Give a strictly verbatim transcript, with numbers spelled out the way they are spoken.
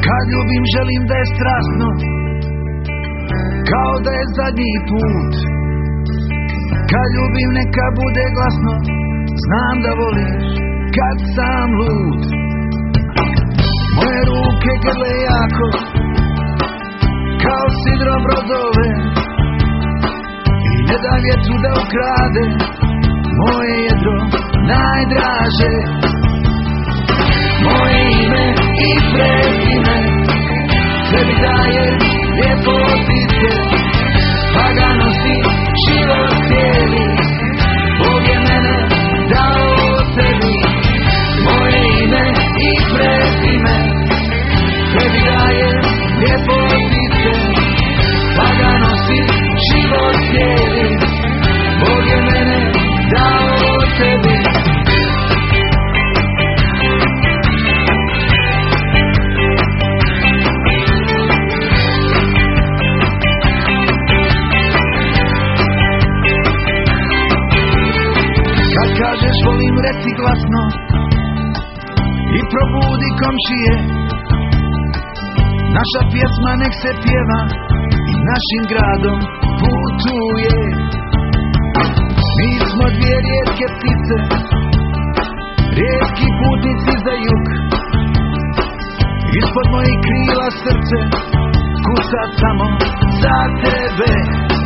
Kad ljubim želim da je strasno, kao da je zadnji put. Kad ljubim neka bude glasno, znam da voliš kad sam lud. Moje ruke grle jako, kao sidro brodove, i ne da vjetru da ukrade moje jedro najdraže. Moje ime i prezime sebi daje ljepotice, pa ga nosi život cijeli. Bog je mene dao tebi. Moje ime i prezime sebi daje ljepotice, pa ga nosi život cijeli. Bog je mene dao tebi. Kad kažeš volim, reci glasno i probudi komšije. Naša pjesma nek se pjeva i našim gradom putuje. Mi smo dvije rijetke ptice, rijetki putnici za jug. Ispod mojih krila srce kuca samo za tebe.